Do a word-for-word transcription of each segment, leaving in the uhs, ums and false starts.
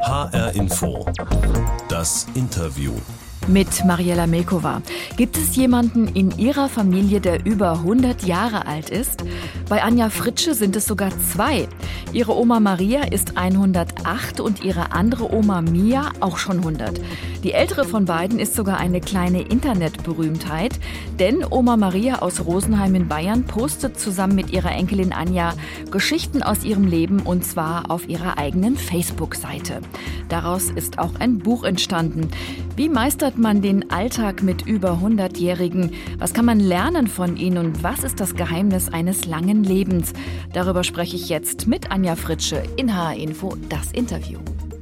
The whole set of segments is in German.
H R Info. Das Interview. Mit Mariella Milkova. Gibt es jemanden in Ihrer Familie, der über hundert Jahre alt ist? Bei Anja Fritsche sind es sogar zwei. Ihre Oma Maria ist hundertacht und ihre andere Oma Mia auch schon hundert. Die ältere von beiden ist sogar eine kleine Internetberühmtheit, denn Oma Maria aus Rosenheim in Bayern postet zusammen mit ihrer Enkelin Anja Geschichten aus ihrem Leben, und zwar auf ihrer eigenen Facebook-Seite. Daraus ist auch ein Buch entstanden. Wie meistert man den Alltag mit über hundertjährigen? Was kann man lernen von ihnen und was ist das Geheimnis eines langen Lebens? Darüber spreche ich jetzt mit Anja Fritsche in H R Info, das Interview.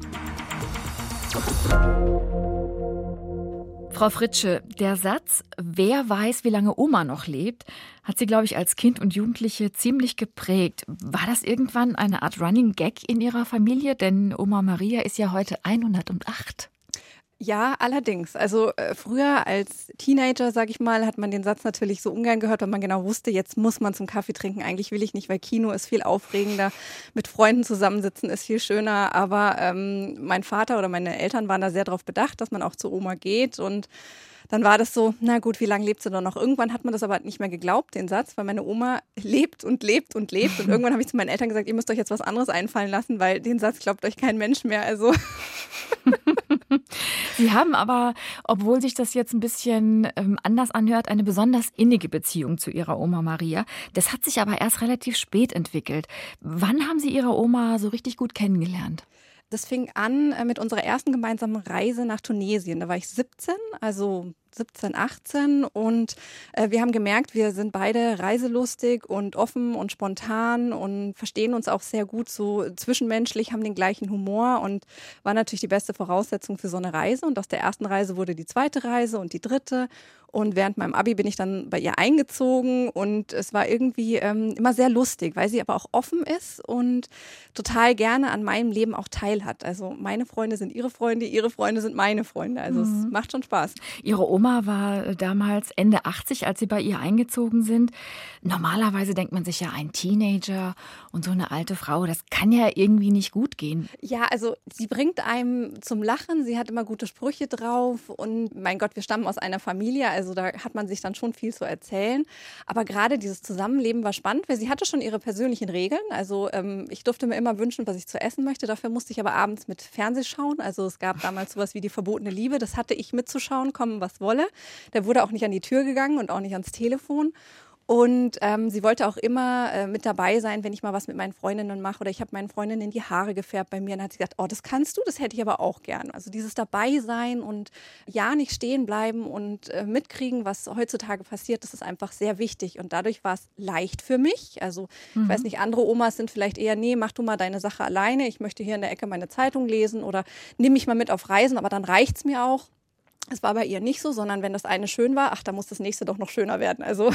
Frau Fritsche, der Satz, wer weiß, wie lange Oma noch lebt, hat Sie, glaube ich, als Kind und Jugendliche ziemlich geprägt. War das irgendwann eine Art Running Gag in Ihrer Familie? Denn Oma Maria ist ja heute hundertacht. Ja, allerdings. Also äh, früher als Teenager, sag ich mal, hat man den Satz natürlich so ungern gehört, weil man genau wusste, jetzt muss man zum Kaffee trinken. Eigentlich will ich nicht, weil Kino ist viel aufregender. Mit Freunden zusammensitzen ist viel schöner. Aber ähm, mein Vater oder meine Eltern waren da sehr darauf bedacht, dass man auch zu Oma geht. Und dann war das so, na gut, wie lange lebt sie doch noch? Irgendwann hat man das aber nicht mehr geglaubt, den Satz, weil meine Oma lebt und lebt und lebt. Und irgendwann habe ich zu meinen Eltern gesagt, ihr müsst euch jetzt was anderes einfallen lassen, weil den Satz glaubt euch kein Mensch mehr. Also Sie haben aber, obwohl sich das jetzt ein bisschen ähm, anders anhört, eine besonders innige Beziehung zu Ihrer Oma Maria. Das hat sich aber erst relativ spät entwickelt. Wann haben Sie Ihre Oma so richtig gut kennengelernt? Das fing an mit unserer ersten gemeinsamen Reise nach Tunesien. Da war ich siebzehn, also siebzehn, achtzehn, und äh, wir haben gemerkt, wir sind beide reiselustig und offen und spontan und verstehen uns auch sehr gut so zwischenmenschlich, haben den gleichen Humor und war natürlich die beste Voraussetzung für so eine Reise. Und aus der ersten Reise wurde die zweite Reise und die dritte. Und während meinem Abi bin ich dann bei ihr eingezogen und es war irgendwie ähm, immer sehr lustig, weil sie aber auch offen ist und total gerne an meinem Leben auch teilhat. Also meine Freunde sind ihre Freunde, ihre Freunde sind meine Freunde. Also mhm. es macht schon Spaß. Ihre Oma war damals Ende achtzig, als Sie bei ihr eingezogen sind. Normalerweise denkt man sich ja, ein Teenager und so eine alte Frau, das kann ja irgendwie nicht gut gehen. Ja, also sie bringt einem zum Lachen, sie hat immer gute Sprüche drauf und mein Gott, wir stammen aus einer Familie, also da hat man sich dann schon viel zu erzählen. Aber gerade dieses Zusammenleben war spannend, weil sie hatte schon ihre persönlichen Regeln. Also ähm, ich durfte mir immer wünschen, was ich zu essen möchte. Dafür musste ich aber abends mit Fernseh schauen. Also es gab damals sowas wie die verbotene Liebe. Das hatte ich mitzuschauen, kommen was wolle. Der wurde auch nicht an die Tür gegangen und auch nicht ans Telefon. Und ähm, sie wollte auch immer äh, mit dabei sein, wenn ich mal was mit meinen Freundinnen mache. Oder ich habe meinen Freundinnen die Haare gefärbt bei mir. Und dann hat sie gesagt, oh, das kannst du, das hätte ich aber auch gern. Also dieses Dabeisein und ja, nicht stehen bleiben und äh, mitkriegen, was heutzutage passiert, das ist einfach sehr wichtig. Und dadurch war es leicht für mich. Also mhm. ich weiß nicht, andere Omas sind vielleicht eher, nee, mach du mal deine Sache alleine. Ich möchte hier in der Ecke meine Zeitung lesen oder nimm mich mal mit auf Reisen, aber dann reicht's mir auch. Es war bei ihr nicht so, sondern wenn das eine schön war, ach, da muss das nächste doch noch schöner werden. Also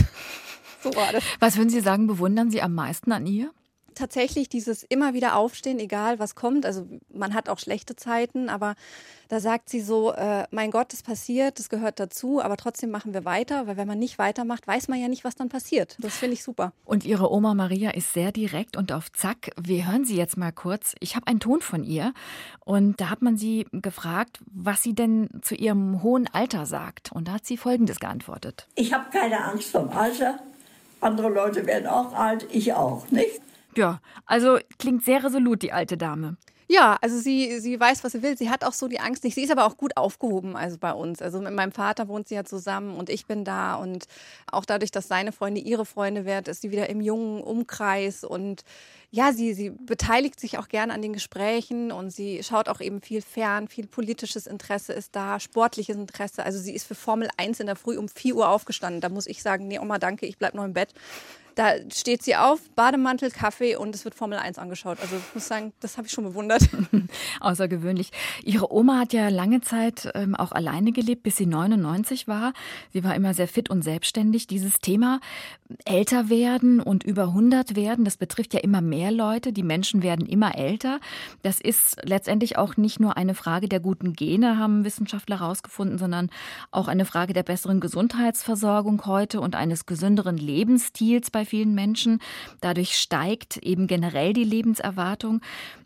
so war das. Was würden Sie sagen, bewundern Sie am meisten an ihr? Tatsächlich dieses immer wieder aufstehen, egal was kommt. Also man hat auch schlechte Zeiten, aber da sagt sie so, äh, mein Gott, das passiert, das gehört dazu, aber trotzdem machen wir weiter, weil wenn man nicht weitermacht, weiß man ja nicht, was dann passiert. Das finde ich super. Und Ihre Oma Maria ist sehr direkt und auf Zack. Wir hören sie jetzt mal kurz. Ich habe einen Ton von ihr und da hat man sie gefragt, was sie denn zu ihrem hohen Alter sagt. Und da hat sie Folgendes geantwortet. Ich habe keine Angst vom Alter. Andere Leute werden auch alt, ich auch, nicht? Ja, also klingt sehr resolut, die alte Dame. Ja, also sie, sie weiß, was sie will. Sie hat auch so die Angst nicht. Sie ist aber auch gut aufgehoben, also bei uns. Also mit meinem Vater wohnt sie ja zusammen und ich bin da. Und auch dadurch, dass seine Freunde ihre Freunde werden, ist sie wieder im jungen Umkreis. Und ja, sie, sie beteiligt sich auch gern an den Gesprächen und sie schaut auch eben viel fern. Viel politisches Interesse ist da, sportliches Interesse. Also sie ist für Formel eins in der Früh um vier Uhr aufgestanden. Da muss ich sagen, nee, Oma, danke, ich bleib noch im Bett. Da steht sie auf, Bademantel, Kaffee und es wird Formel eins angeschaut. Also ich muss sagen, das habe ich schon bewundert. Außergewöhnlich. Ihre Oma hat ja lange Zeit ähm, auch alleine gelebt, bis sie neunundneunzig war. Sie war immer sehr fit und selbstständig. Dieses Thema älter werden und über hundert werden, das betrifft ja immer mehr Leute. Die Menschen werden immer älter. Das ist letztendlich auch nicht nur eine Frage der guten Gene, haben Wissenschaftler herausgefunden, sondern auch eine Frage der besseren Gesundheitsversorgung heute und eines gesünderen Lebensstils bei vielen Menschen. Dadurch steigt eben generell die Lebenserwartung.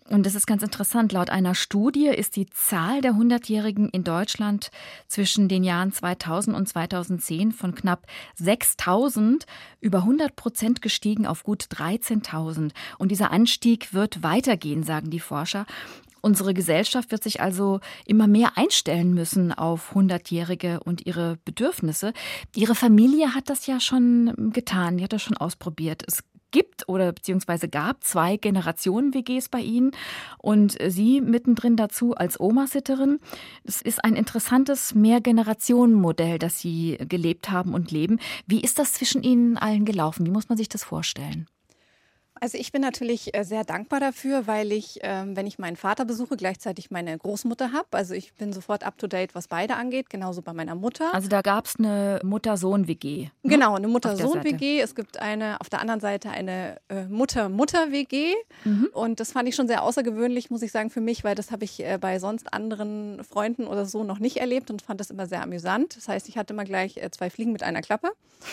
Und das ist ganz interessant. Laut einer Studie ist die Zahl der Hundertjährigen in Deutschland zwischen den Jahren zweitausend und zweitausendzehn von knapp sechstausend über hundert Prozent gestiegen auf gut dreizehntausend. Und dieser Anstieg wird weitergehen, sagen die Forscher. Unsere Gesellschaft wird sich also immer mehr einstellen müssen auf Hundertjährige und ihre Bedürfnisse. Ihre Familie hat das ja schon getan, die hat das schon ausprobiert. Es gibt oder beziehungsweise gab zwei Generationen-W Gs bei Ihnen und Sie mittendrin dazu als Omasitterin. Es ist ein interessantes Mehrgenerationen-Modell, das Sie gelebt haben und leben. Wie ist das zwischen Ihnen allen gelaufen? Wie muss man sich das vorstellen? Also ich bin natürlich sehr dankbar dafür, weil ich, ähm, wenn ich meinen Vater besuche, gleichzeitig meine Großmutter habe. Also ich bin sofort up-to-date, was beide angeht, genauso bei meiner Mutter. Also da gab es eine Mutter-Sohn-W G. Ne? Genau, eine Mutter-Sohn-W G. Es gibt eine, auf der anderen Seite eine äh, Mutter-Mutter-W G. Mhm. Und das fand ich schon sehr außergewöhnlich, muss ich sagen, für mich, weil das habe ich äh, bei sonst anderen Freunden oder so noch nicht erlebt und fand das immer sehr amüsant. Das heißt, ich hatte immer gleich äh, zwei Fliegen mit einer Klappe.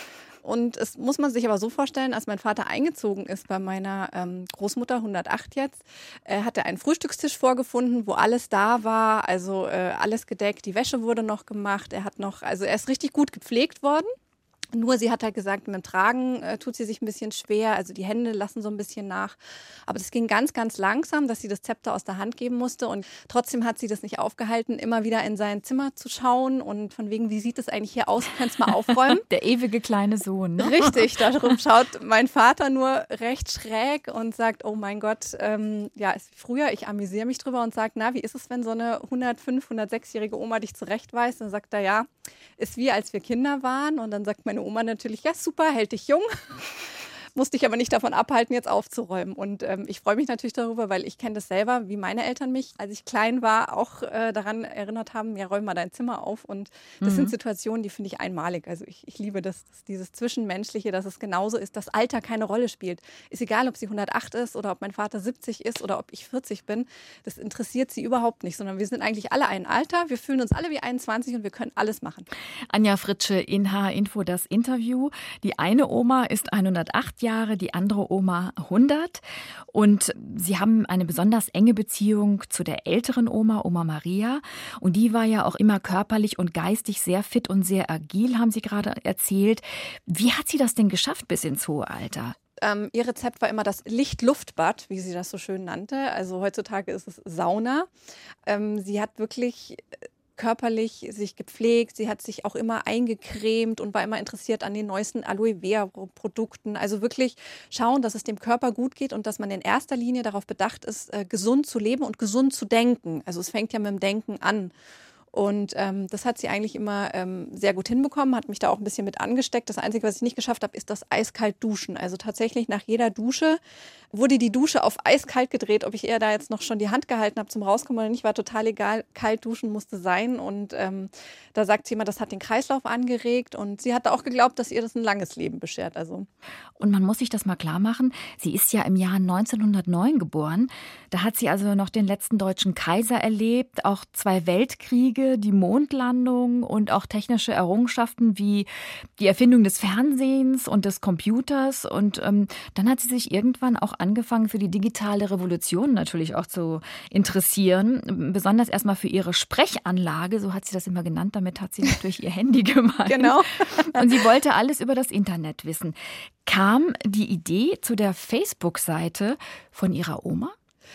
Und es muss man sich aber so vorstellen, als mein Vater eingezogen ist bei meiner ähm, Großmutter, hundertacht jetzt, äh, hat er einen Frühstückstisch vorgefunden, wo alles da war, also äh, alles gedeckt, die Wäsche wurde noch gemacht, er hat noch, also er ist richtig gut gepflegt worden. Nur sie hat halt gesagt, mit dem Tragen äh, tut sie sich ein bisschen schwer, also die Hände lassen so ein bisschen nach. Aber das ging ganz, ganz langsam, dass sie das Zepter aus der Hand geben musste. Und trotzdem hat sie das nicht aufgehalten, immer wieder in sein Zimmer zu schauen und von wegen, wie sieht es eigentlich hier aus, kannst du mal aufräumen? Der ewige kleine Sohn. Ne? Richtig, darum schaut mein Vater nur recht schräg und sagt, oh mein Gott, ähm, ja, ist wie früher, ich amüsiere mich drüber und sage, na, wie ist es, wenn so eine hundertfünf-, hundertsechsjährige Oma dich zurechtweist? Dann sagt er, ja, ist wie als wir Kinder waren. Und dann sagt meine Oma natürlich, ja super, hält dich jung. Musste ich aber nicht davon abhalten, jetzt aufzuräumen. Und ähm, ich freue mich natürlich darüber, weil ich kenne das selber, wie meine Eltern mich, als ich klein war, auch äh, daran erinnert haben, ja, räum mal dein Zimmer auf. Und das mhm. sind Situationen, die finde ich einmalig. Also ich, ich liebe das, das, dieses Zwischenmenschliche, dass es genauso ist, dass Alter keine Rolle spielt. Ist egal, ob sie hundertacht ist oder ob mein Vater siebzig ist oder ob ich vierzig bin. Das interessiert sie überhaupt nicht, sondern wir sind eigentlich alle ein Alter. Wir fühlen uns alle wie einundzwanzig und wir können alles machen. Anja Fritsche in H R-Info das Interview. Die eine Oma ist hundertacht Jahre, die andere Oma hundert. Und sie haben eine besonders enge Beziehung zu der älteren Oma, Oma Maria. Und die war ja auch immer körperlich und geistig sehr fit und sehr agil, haben Sie gerade erzählt. Wie hat sie das denn geschafft bis ins hohe Alter? Ähm, ihr Rezept war immer das Licht-Luft-Bad, wie sie das so schön nannte. Also heutzutage ist es Sauna. Ähm, sie hat wirklich körperlich sich gepflegt, sie hat sich auch immer eingecremt und war immer interessiert an den neuesten Aloe-Vera-Produkten. Also wirklich schauen, dass es dem Körper gut geht und dass man in erster Linie darauf bedacht ist, äh, gesund zu leben und gesund zu denken. Also es fängt ja mit dem Denken an. Und ähm, das hat sie eigentlich immer ähm, sehr gut hinbekommen, hat mich da auch ein bisschen mit angesteckt. Das Einzige, was ich nicht geschafft habe, ist das eiskalt Duschen. Also tatsächlich nach jeder Dusche wurde die Dusche auf eiskalt gedreht. Ob ich eher da jetzt noch schon die Hand gehalten habe zum Rauskommen oder nicht, war total egal. Kalt duschen musste sein. Und ähm, da sagt sie immer, das hat den Kreislauf angeregt. Und sie hatte auch geglaubt, dass ihr das ein langes Leben beschert. Also. Und man muss sich das mal klar machen. Sie ist ja im Jahr neunzehnhundertneun geboren. Da hat sie also noch den letzten deutschen Kaiser erlebt, auch zwei Weltkriege, die Mondlandung und auch technische Errungenschaften wie die Erfindung des Fernsehens und des Computers. Und ähm, dann hat sie sich irgendwann auch angefangen, für die digitale Revolution natürlich auch zu interessieren. Besonders erstmal für ihre Sprechanlage, so hat sie das immer genannt. Damit hat sie natürlich ihr Handy gemeint. Genau. Und sie wollte alles über das Internet wissen. Kam die Idee zu der Facebook-Seite von ihrer Oma?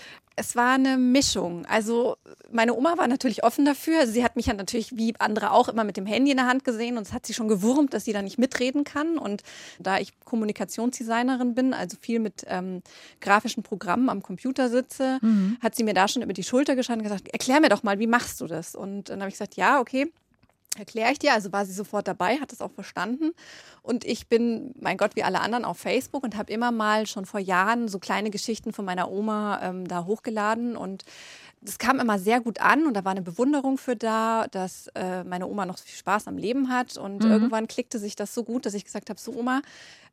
Es war eine Mischung. Also meine Oma war natürlich offen dafür. Also sie hat mich ja natürlich wie andere auch immer mit dem Handy in der Hand gesehen und es hat sie schon gewurmt, dass sie da nicht mitreden kann. Und da ich Kommunikationsdesignerin bin, also viel mit ähm, grafischen Programmen am Computer sitze, mhm. hat sie mir da schon über die Schulter geschaut und gesagt, erklär mir doch mal, wie machst du das? Und dann habe ich gesagt, ja, okay. Erkläre ich dir, also war sie sofort dabei, hat es auch verstanden und ich bin, mein Gott, wie alle anderen auf Facebook und habe immer mal schon vor Jahren so kleine Geschichten von meiner Oma ähm, da hochgeladen und das kam immer sehr gut an und da war eine Bewunderung für da, dass äh, meine Oma noch so viel Spaß am Leben hat und mhm. irgendwann klickte sich das so gut, dass ich gesagt habe, so Oma,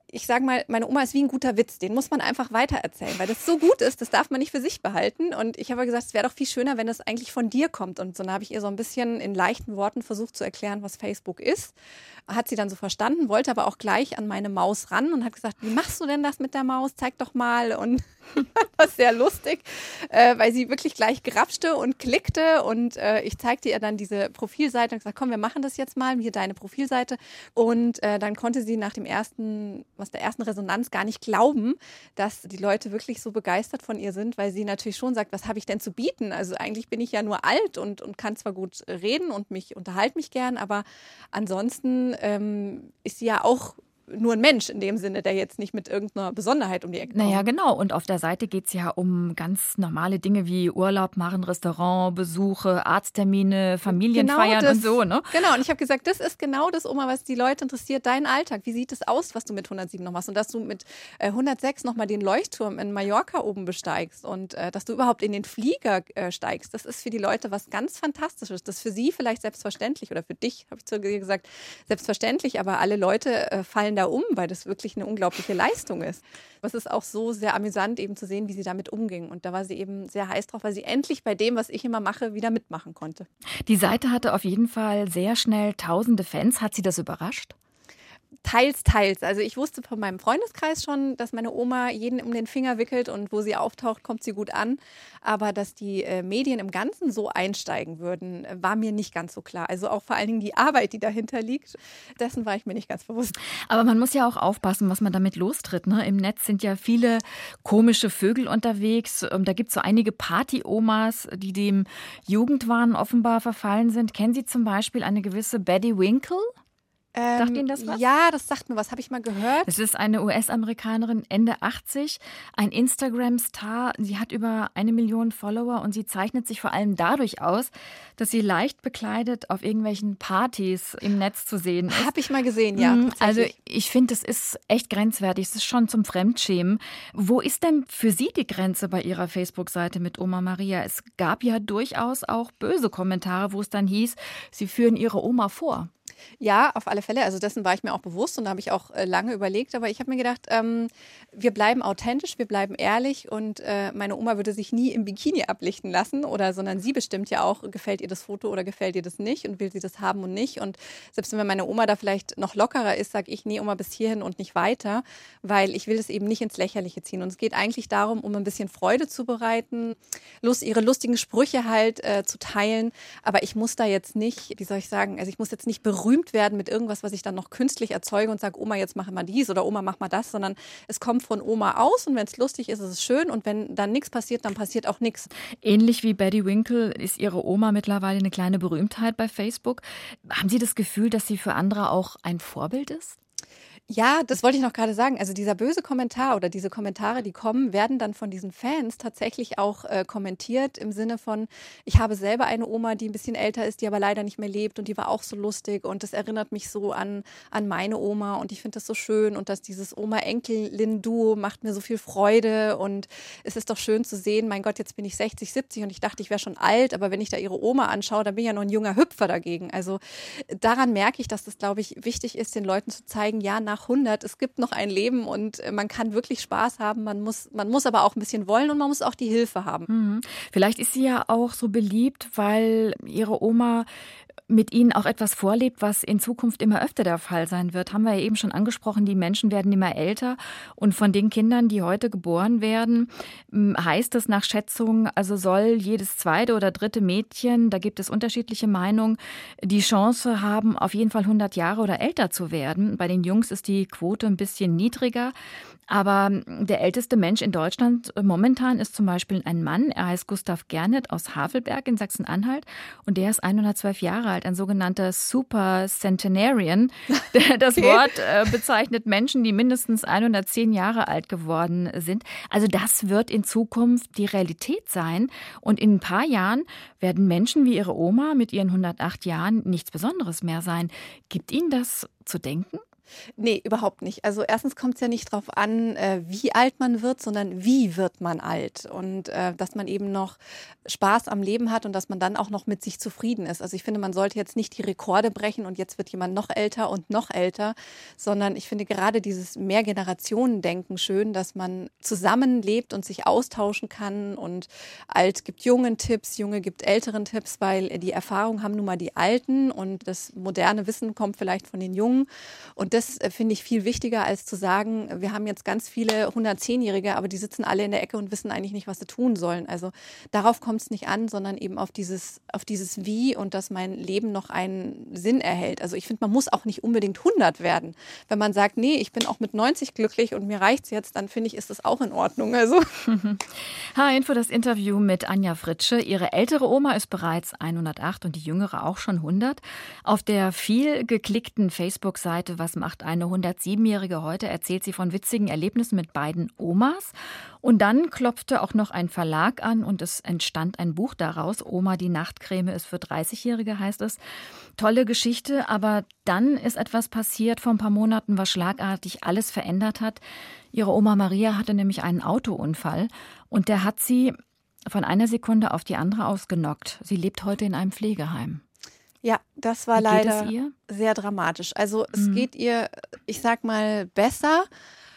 ich sage mal, meine Oma ist wie ein guter Witz, den muss man einfach weitererzählen, weil das so gut ist, das darf man nicht für sich behalten. Und ich habe gesagt, es wäre doch viel schöner, wenn das eigentlich von dir kommt. Und so dann habe ich ihr so ein bisschen in leichten Worten versucht zu erklären, was Facebook ist. Hat sie dann so verstanden, wollte aber auch gleich an meine Maus ran und hat gesagt, wie machst du denn das mit der Maus? Zeig doch mal. Und das ist sehr lustig, äh, weil sie wirklich gleich grapschte und klickte. Und äh, ich zeigte ihr dann diese Profilseite und gesagt, komm, wir machen das jetzt mal, hier deine Profilseite. Und äh, dann konnte sie nach dem ersten, aus der ersten Resonanz gar nicht glauben, dass die Leute wirklich so begeistert von ihr sind, weil sie natürlich schon sagt, was habe ich denn zu bieten? Also eigentlich bin ich ja nur alt und, und kann zwar gut reden und mich unterhalte mich gern, aber ansonsten ähm, ist sie ja auch nur ein Mensch in dem Sinne, der jetzt nicht mit irgendeiner Besonderheit um die Ecke kommt. Naja, genau. Und auf der Seite geht es ja um ganz normale Dinge wie Urlaub machen, Restaurantbesuche, Arzttermine, Familienfeiern genau das, und so, ne? Genau. Und ich habe gesagt, das ist genau das, Oma, was die Leute interessiert, dein Alltag. Wie sieht es aus, was du mit hundertsieben noch machst? Und dass du mit äh, hundertsechs nochmal den Leuchtturm in Mallorca oben besteigst und äh, dass du überhaupt in den Flieger äh, steigst. Das ist für die Leute was ganz Fantastisches. Das ist für sie vielleicht selbstverständlich oder für dich, habe ich zu dir gesagt, selbstverständlich. Aber alle Leute äh, fallen da um, weil das wirklich eine unglaubliche Leistung ist. Aber es ist auch so sehr amüsant eben zu sehen, wie sie damit umging. Und da war sie eben sehr heiß drauf, weil sie endlich bei dem, was ich immer mache, wieder mitmachen konnte. Die Seite hatte auf jeden Fall sehr schnell tausende Fans. Hat sie das überrascht? Teils, teils. Also ich wusste von meinem Freundeskreis schon, dass meine Oma jeden um den Finger wickelt und wo sie auftaucht, kommt sie gut an. Aber dass die äh, Medien im Ganzen so einsteigen würden, war mir nicht ganz so klar. Also auch vor allen Dingen die Arbeit, die dahinter liegt, dessen war ich mir nicht ganz bewusst. Aber man muss ja auch aufpassen, was man damit lostritt, ne? Im Netz sind ja viele komische Vögel unterwegs. Da gibt es so einige Party-Omas, die dem Jugendwahn offenbar verfallen sind. Kennen Sie zum Beispiel eine gewisse Betty Winkle? Ähm, Sagt Ihnen das was? Ja, das sagt mir was. Habe ich mal gehört. Es ist eine U S-Amerikanerin, Ende achtzig, ein Instagram-Star. Sie hat über eine Million Follower und sie zeichnet sich vor allem dadurch aus, dass sie leicht bekleidet auf irgendwelchen Partys im Netz zu sehen ist. Habe ich mal gesehen, ja. Mhm, also ich finde, es ist echt grenzwertig. Es ist schon zum Fremdschämen. Wo ist denn für Sie die Grenze bei Ihrer Facebook-Seite mit Oma Maria? Es gab ja durchaus auch böse Kommentare, wo es dann hieß, Sie führen Ihre Oma vor. Ja, auf alle Fälle. Also dessen war ich mir auch bewusst und da habe ich auch äh, lange überlegt. Aber ich habe mir gedacht, ähm, wir bleiben authentisch, wir bleiben ehrlich und äh, meine Oma würde sich nie im Bikini ablichten lassen, oder sondern sie bestimmt ja auch, gefällt ihr das Foto oder gefällt ihr das nicht und will sie das haben und nicht. Und selbst wenn meine Oma da vielleicht noch lockerer ist, sage ich, nee, Oma, bis hierhin und nicht weiter, weil ich will das eben nicht ins Lächerliche ziehen. Und es geht eigentlich darum, um ein bisschen Freude zu bereiten, Lust, ihre lustigen Sprüche halt äh, zu teilen. Aber ich muss da jetzt nicht, wie soll ich sagen, also ich muss jetzt nicht berühmt werden mit irgendwas, was ich dann noch künstlich erzeuge und sage, Oma, jetzt mach mal dies oder Oma, mach mal das, sondern es kommt von Oma aus und wenn es lustig ist, ist es schön und wenn dann nichts passiert, dann passiert auch nichts. Ähnlich wie Betty Winkle ist Ihre Oma mittlerweile eine kleine Berühmtheit bei Facebook. Haben Sie das Gefühl, dass sie für andere auch ein Vorbild ist? Ja, das wollte ich noch gerade sagen. Also dieser böse Kommentar oder diese Kommentare, die kommen, werden dann von diesen Fans tatsächlich auch äh, kommentiert im Sinne von, ich habe selber eine Oma, die ein bisschen älter ist, die aber leider nicht mehr lebt und die war auch so lustig und das erinnert mich so an, an meine Oma und ich finde das so schön und dass dieses Oma-Enkelin-Duo macht mir so viel Freude und es ist doch schön zu sehen, mein Gott, jetzt bin ich sechzig, siebzig und ich dachte, ich wäre schon alt, aber wenn ich da ihre Oma anschaue, dann bin ich ja noch ein junger Hüpfer dagegen. Also daran merke ich, dass das, glaube ich, wichtig ist, den Leuten zu zeigen, ja, nach hundert, es gibt noch ein Leben und man kann wirklich Spaß haben, man muss, man muss aber auch ein bisschen wollen und man muss auch die Hilfe haben. Mhm. Vielleicht ist sie ja auch so beliebt, weil Ihre Oma mit Ihnen auch etwas vorlebt, was in Zukunft immer öfter der Fall sein wird. Haben wir ja eben schon angesprochen, die Menschen werden immer älter und von den Kindern, die heute geboren werden, heißt es nach Schätzung, also soll jedes zweite oder dritte Mädchen, da gibt es unterschiedliche Meinungen, die Chance haben, auf jeden Fall hundert Jahre oder älter zu werden. Bei den Jungs ist die Quote ein bisschen niedriger. Aber der älteste Mensch in Deutschland momentan ist zum Beispiel ein Mann. Er heißt Gustav Gernet aus Havelberg in Sachsen-Anhalt und der ist hundertzwölf Jahre alt, ein sogenannter Super Centenarian. Das Wort äh, bezeichnet Menschen, die mindestens hundertzehn Jahre alt geworden sind. Also das wird in Zukunft die Realität sein und in ein paar Jahren werden Menschen wie Ihre Oma mit ihren hundertacht Jahren nichts Besonderes mehr sein. Gibt Ihnen das zu denken? Nee, überhaupt nicht. Also erstens kommt es ja nicht darauf an, äh, wie alt man wird, sondern wie wird man alt. Und äh, dass man eben noch Spaß am Leben hat und dass man dann auch noch mit sich zufrieden ist. Also ich finde, man sollte jetzt nicht die Rekorde brechen und jetzt wird jemand noch älter und noch älter, sondern ich finde gerade dieses Mehrgenerationen-Denken schön, dass man zusammenlebt und sich austauschen kann und alt gibt jungen Tipps, junge gibt älteren Tipps, weil die Erfahrung haben nun mal die Alten und das moderne Wissen kommt vielleicht von den Jungen. Und das äh, finde ich viel wichtiger, als zu sagen, wir haben jetzt ganz viele hundertzehnjährige, aber die sitzen alle in der Ecke und wissen eigentlich nicht, was sie tun sollen. Also darauf kommt es nicht an, sondern eben auf dieses, auf dieses Wie und dass mein Leben noch einen Sinn erhält. Also ich finde, man muss auch nicht unbedingt hundert werden. Wenn man sagt, nee, ich bin auch mit neunzig glücklich und mir reicht's jetzt, dann finde ich, ist das auch in Ordnung. Also. H-Info, das Interview mit Anja Fritsche. Ihre ältere Oma ist bereits hundertacht und die jüngere auch schon hundert. Auf der viel geklickten Facebook-Seite Was macht eine hundertsiebenjährige heute, erzählt sie von witzigen Erlebnissen mit beiden Omas. Und dann klopfte auch noch ein Verlag an und es entstand ein Buch daraus. Oma, die Nachtcreme ist für dreißigjährige, heißt es. Tolle Geschichte, aber dann ist etwas passiert vor ein paar Monaten, was schlagartig alles verändert hat. Ihre Oma Maria hatte nämlich einen Autounfall und der hat sie von einer Sekunde auf die andere ausgenockt. Sie lebt heute in einem Pflegeheim. Ja, das war Wie geht leider es ihr? sehr dramatisch. Also es Mhm. geht ihr, ich sag mal, besser.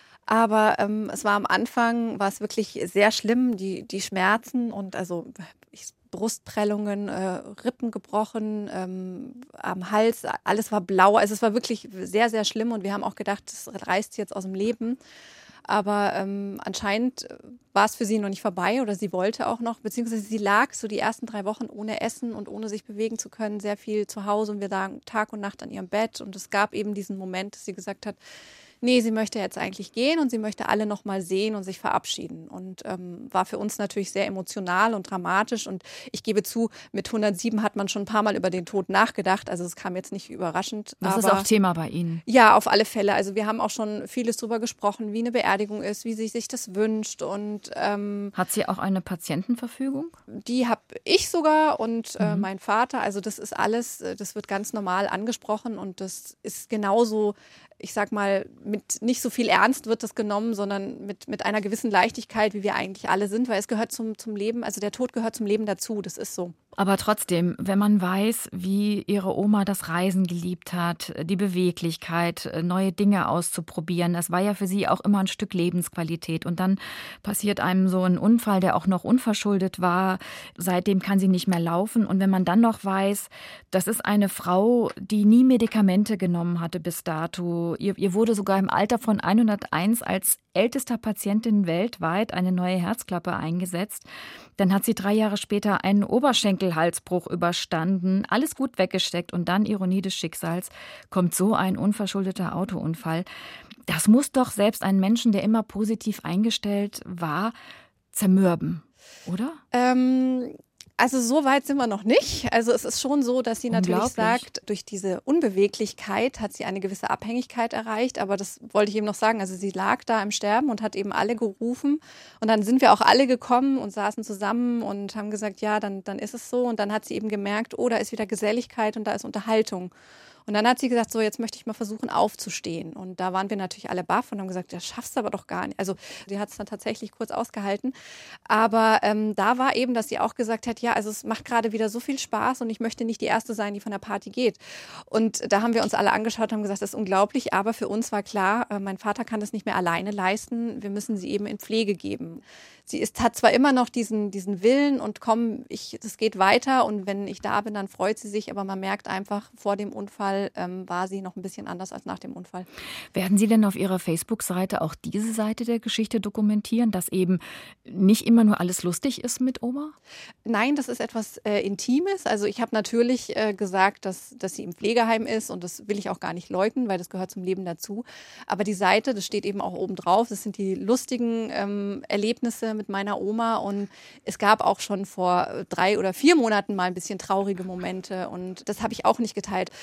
Aber ähm, es war am Anfang, war es wirklich sehr schlimm, die, die Schmerzen und also ich, Brustprellungen, äh, Rippen gebrochen, ähm, am Hals, alles war blau. Also es war wirklich sehr, sehr schlimm und wir haben auch gedacht, das reißt sie jetzt aus dem Leben. Aber ähm, anscheinend war es für sie noch nicht vorbei oder sie wollte auch noch, beziehungsweise sie lag so die ersten drei Wochen ohne Essen und ohne sich bewegen zu können, sehr viel zu Hause und wir lagen Tag und Nacht an ihrem Bett und es gab eben diesen Moment, dass sie gesagt hat, nee, sie möchte jetzt eigentlich gehen und sie möchte alle noch mal sehen und sich verabschieden. Und ähm, war für uns natürlich sehr emotional und dramatisch. Und ich gebe zu, mit hundertsieben hat man schon ein paar Mal über den Tod nachgedacht. Also es kam jetzt nicht überraschend. Das aber ist auch Thema bei Ihnen. Ja, auf alle Fälle. Also wir haben auch schon vieles drüber gesprochen, wie eine Beerdigung ist, wie sie sich das wünscht. Und ähm, Hat sie auch eine Patientenverfügung? die habe ich sogar und äh, Mhm. mein Vater. Also das ist alles, äh, das wird ganz normal angesprochen und das ist genauso, ich sag mal, mit nicht so viel Ernst wird das genommen, sondern mit, mit einer gewissen Leichtigkeit, wie wir eigentlich alle sind, weil es gehört zum, zum Leben, also der Tod gehört zum Leben dazu, das ist so. Aber trotzdem, wenn man weiß, wie Ihre Oma das Reisen geliebt hat, die Beweglichkeit, neue Dinge auszuprobieren, das war ja für sie auch immer ein Stück Lebensqualität. Und dann passiert einem so ein Unfall, der auch noch unverschuldet war. Seitdem kann sie nicht mehr laufen. Und wenn man dann noch weiß, das ist eine Frau, die nie Medikamente genommen hatte bis dato. Ihr, ihr wurde sogar im Alter von hunderteins als ältester Patientin weltweit eine neue Herzklappe eingesetzt. Dann hat sie drei Jahre später einen Oberschenkelhalsbruch überstanden, alles gut weggesteckt und dann, Ironie des Schicksals, kommt so ein unverschuldeter Autounfall. Das muss doch selbst einen Menschen, der immer positiv eingestellt war, zermürben, oder? Ähm, also so weit sind wir noch nicht. Also es ist schon so, dass sie natürlich Unglaublich. sagt, durch diese Unbeweglichkeit hat sie eine gewisse Abhängigkeit erreicht. Aber das wollte ich eben noch sagen. Also sie lag da im Sterben und hat eben alle gerufen. Und dann sind wir auch alle gekommen und saßen zusammen und haben gesagt, ja, dann, dann ist es so. Und dann hat sie eben gemerkt, oh, da ist wieder Geselligkeit und da ist Unterhaltung. Und dann hat sie gesagt, so jetzt möchte ich mal versuchen aufzustehen. Und da waren wir natürlich alle baff und haben gesagt, das schaffst du aber doch gar nicht. Also sie hat es dann tatsächlich kurz ausgehalten. Aber ähm, da war eben, dass sie auch gesagt hat, ja, also es macht gerade wieder so viel Spaß und ich möchte nicht die Erste sein, die von der Party geht. Und da haben wir uns alle angeschaut und haben gesagt, das ist unglaublich. Aber für uns war klar, äh, mein Vater kann das nicht mehr alleine leisten. Wir müssen sie eben in Pflege geben. Sie ist, hat zwar immer noch diesen, diesen Willen und komm, ich, das geht weiter und wenn ich da bin, dann freut sie sich, aber man merkt einfach, vor dem Unfall ähm, war sie noch ein bisschen anders als nach dem Unfall. Werden Sie denn auf Ihrer Facebook-Seite auch diese Seite der Geschichte dokumentieren, dass eben nicht immer nur alles lustig ist mit Oma? Nein, das ist etwas äh, Intimes. Also ich habe natürlich äh, gesagt, dass, dass sie im Pflegeheim ist und das will ich auch gar nicht leugnen, weil das gehört zum Leben dazu. Aber die Seite, das steht eben auch oben drauf, das sind die lustigen ähm, Erlebnisse mit meiner Oma und es gab auch schon vor drei oder vier Monaten mal ein bisschen traurige Momente und das habe ich auch nicht geteilt. Auch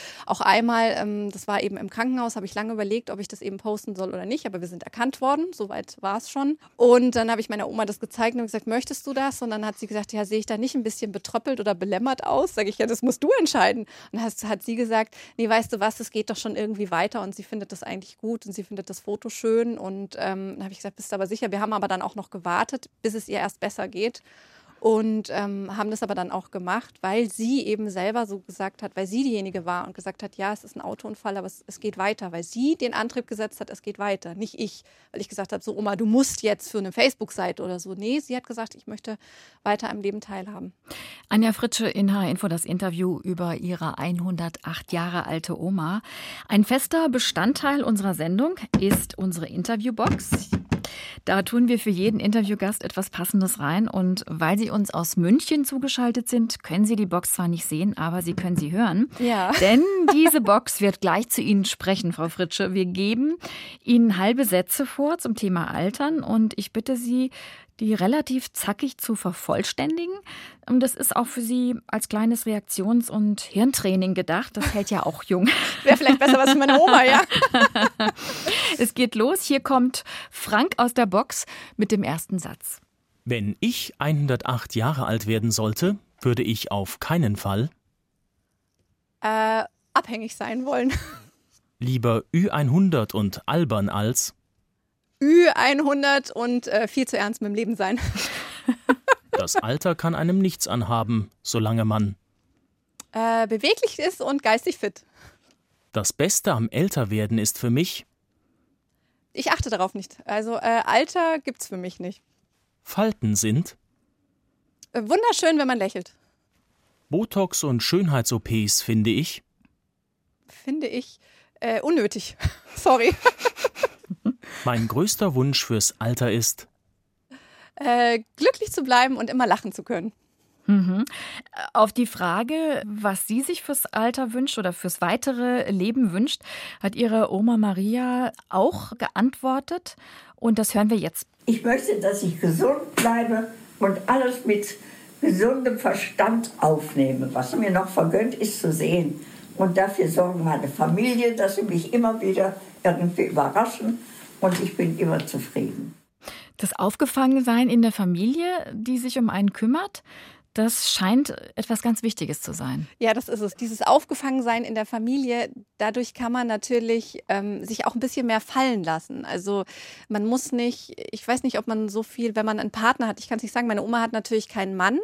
einmal, ähm, das war eben im Krankenhaus, habe ich lange überlegt, ob ich das eben posten soll oder nicht, aber wir sind erkannt worden, soweit war es schon. Und dann habe ich meiner Oma das gezeigt und gesagt, möchtest du das? Und dann hat sie gesagt, ja, sehe ich da nicht ein bisschen betröppelt oder belämmert aus? Sage ich, ja, das musst du entscheiden. Und dann hat, hat sie gesagt, nee, weißt du was, es geht doch schon irgendwie weiter und sie findet das eigentlich gut und sie findet das Foto schön. Und ähm, dann habe ich gesagt, bist du aber sicher? Wir haben aber dann auch noch gewartet, bis es ihr erst besser geht. Und ähm, haben das aber dann auch gemacht, weil sie eben selber so gesagt hat, weil sie diejenige war und gesagt hat, ja, es ist ein Autounfall, aber es, es geht weiter, weil sie den Antrieb gesetzt hat, es geht weiter, nicht ich. Weil ich gesagt habe, so Oma, du musst jetzt für eine Facebook-Seite oder so. Nee, sie hat gesagt, ich möchte weiter am Leben teilhaben. Anja Fritsche in H R Info, das Interview über ihre hundertacht Jahre alte Oma. Ein fester Bestandteil unserer Sendung ist unsere Interviewbox. Da tun wir für jeden Interviewgast etwas Passendes rein. Und weil Sie uns aus München zugeschaltet sind, können Sie die Box zwar nicht sehen, aber Sie können sie hören. Ja. Denn diese Box wird gleich zu Ihnen sprechen, Frau Fritsche. Wir geben Ihnen halbe Sätze vor zum Thema Altern. Und ich bitte Sie, die relativ zackig zu vervollständigen. Und das ist auch für Sie als kleines Reaktions- und Hirntraining gedacht. Das hält ja auch jung. Wäre vielleicht besser was für meine Oma, ja? Es geht los. Hier kommt Frank aus der Box mit dem ersten Satz. Wenn ich hundertacht Jahre alt werden sollte, würde ich auf keinen Fall Äh, abhängig sein wollen. lieber Ü hundert und albern als Ü hundert und äh, viel zu ernst mit dem Leben sein. das Alter kann einem nichts anhaben, solange man Äh, beweglich ist und geistig fit. das Beste am Älterwerden ist für mich Ich achte darauf nicht. Also äh, Alter gibt's für mich nicht. Falten sind, Äh, wunderschön, wenn man lächelt. Botox und Schönheits-O Ps finde ich Finde ich äh, unnötig. Sorry. mein größter Wunsch fürs Alter ist Äh, glücklich zu bleiben und immer lachen zu können. Mhm. Auf die Frage, was sie sich fürs Alter wünscht oder fürs weitere Leben wünscht, hat ihre Oma Maria auch geantwortet. Und das hören wir jetzt. Ich möchte, dass ich gesund bleibe und alles mit gesundem Verstand aufnehme. Was mir noch vergönnt ist zu sehen. Und dafür sorgen meine Familie, dass sie mich immer wieder irgendwie überraschen. Und ich bin immer zufrieden. Das Aufgefangensein in der Familie, die sich um einen kümmert, das scheint etwas ganz Wichtiges zu sein. Ja, das ist es. Dieses Aufgefangensein in der Familie, dadurch kann man natürlich ähm, sich auch ein bisschen mehr fallen lassen. Also man muss nicht, ich weiß nicht, ob man so viel, wenn man einen Partner hat, ich kann es nicht sagen, meine Oma hat natürlich keinen Mann.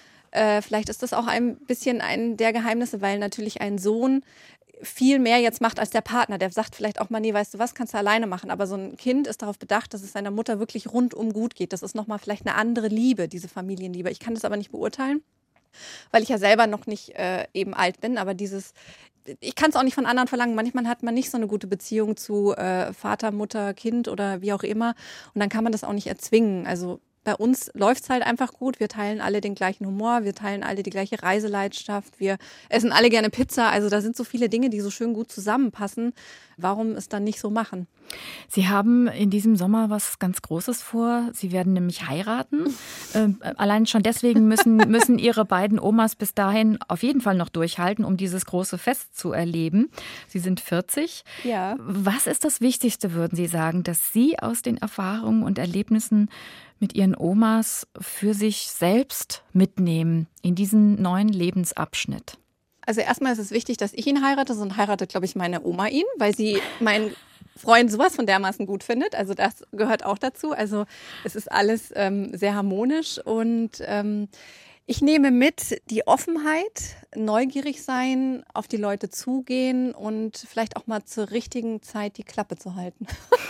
Äh, vielleicht ist das auch ein bisschen ein der Geheimnisse, weil natürlich ein Sohn viel mehr jetzt macht als der Partner. Der sagt vielleicht auch mal, nee, weißt du was, kannst du alleine machen. Aber so ein Kind ist darauf bedacht, dass es seiner Mutter wirklich rundum gut geht. Das ist nochmal vielleicht eine andere Liebe, diese Familienliebe. Ich kann das aber nicht beurteilen, weil ich ja selber noch nicht äh, eben alt bin. Aber dieses, ich kann es auch nicht von anderen verlangen. Manchmal hat man nicht so eine gute Beziehung zu äh, Vater, Mutter, Kind oder wie auch immer. Und dann kann man das auch nicht erzwingen. Also bei uns läuft es halt einfach gut. Wir teilen alle den gleichen Humor, wir teilen alle die gleiche Reiseleidenschaft, wir essen alle gerne Pizza. Also da sind so viele Dinge, die so schön gut zusammenpassen. Warum es dann nicht so machen? Sie haben in diesem Sommer was ganz Großes vor. Sie werden nämlich heiraten. Ähm, allein schon deswegen müssen, müssen Ihre beiden Omas bis dahin auf jeden Fall noch durchhalten, um dieses große Fest zu erleben. Sie sind vierzig. Ja. Was ist das Wichtigste, würden Sie sagen, dass Sie aus den Erfahrungen und Erlebnissen mit Ihren Omas für sich selbst mitnehmen in diesen neuen Lebensabschnitt? Also erstmal ist es wichtig, dass ich ihn heirate, sonst heiratet, glaube ich, meine Oma ihn, weil sie meinen Freund sowas von dermaßen gut findet. Also das gehört auch dazu. Also es ist alles ähm, sehr harmonisch und ähm, ich nehme mit die Offenheit, neugierig sein, auf die Leute zugehen und vielleicht auch mal zur richtigen Zeit die Klappe zu halten.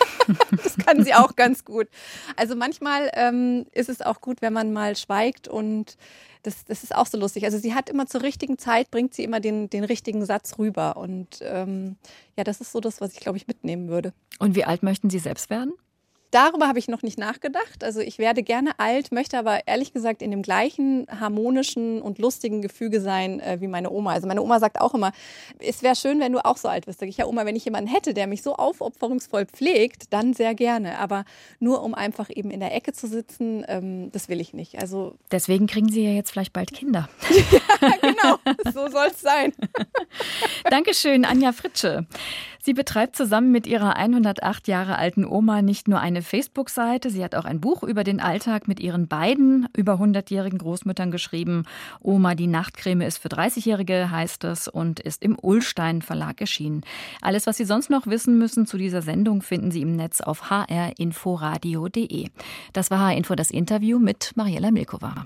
Das kann sie auch ganz gut. Also manchmal ähm, ist es auch gut, wenn man mal schweigt und das, das ist auch so lustig. Also sie hat immer zur richtigen Zeit, bringt sie immer den, den richtigen Satz rüber und ähm, ja, das ist so das, was ich, glaube ich, mitnehmen würde. Und wie alt möchten Sie selbst werden? Darüber habe ich noch nicht nachgedacht. Also ich werde gerne alt, möchte aber ehrlich gesagt in dem gleichen harmonischen und lustigen Gefüge sein äh, wie meine Oma. Also meine Oma sagt auch immer, es wäre schön, wenn du auch so alt wirst. Sag ich, ja Oma, wenn ich jemanden hätte, der mich so aufopferungsvoll pflegt, dann sehr gerne. Aber nur um einfach eben in der Ecke zu sitzen, ähm, das will ich nicht. Also deswegen kriegen Sie ja jetzt vielleicht bald Kinder. Ja, genau, so soll es sein. Dankeschön, Anja Fritsche. Sie betreibt zusammen mit ihrer hundertacht Jahre alten Oma nicht nur eine Facebook-Seite, sie hat auch ein Buch über den Alltag mit ihren beiden über hundertjährigen Großmüttern geschrieben. Oma, die Nachtcreme ist für dreißigjährige, heißt es, und ist im Ullstein Verlag erschienen. Alles, was Sie sonst noch wissen müssen zu dieser Sendung, finden Sie im Netz auf h r inforadio punkt d e. Das war H R Info, das Interview mit Mariella Milkova.